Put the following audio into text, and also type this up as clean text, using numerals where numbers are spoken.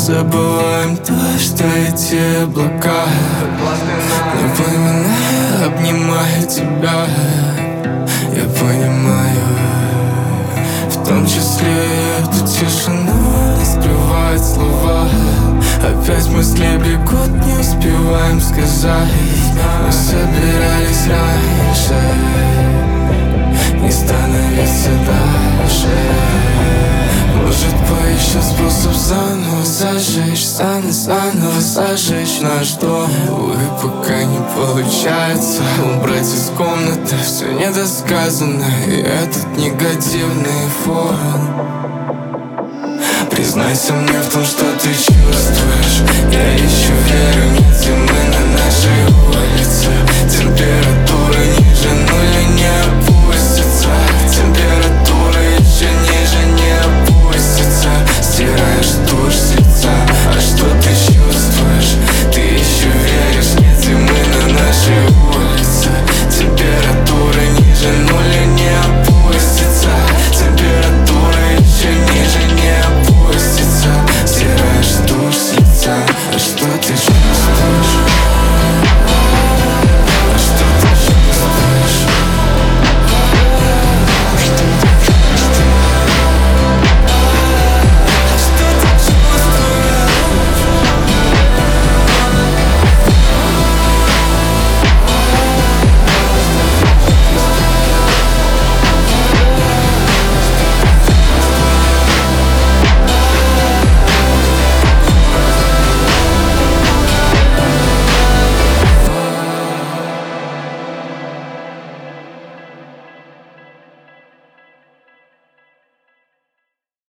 забываем то, что эти облака. Напоминаю, обнимаю тебя. Я понимаю, в том числе эту тишину не скрывают слова. Опять мысли бегут, не успеваем сказать. Мы собирались раньше, не становиться дальше. Может, поищем способ заново зажечь наш дом. Увы, пока не получается убрать из комнаты все недосказанное и этот негативный фон. Признайся мне в том, что ты чувствуешь. Я ищу веру,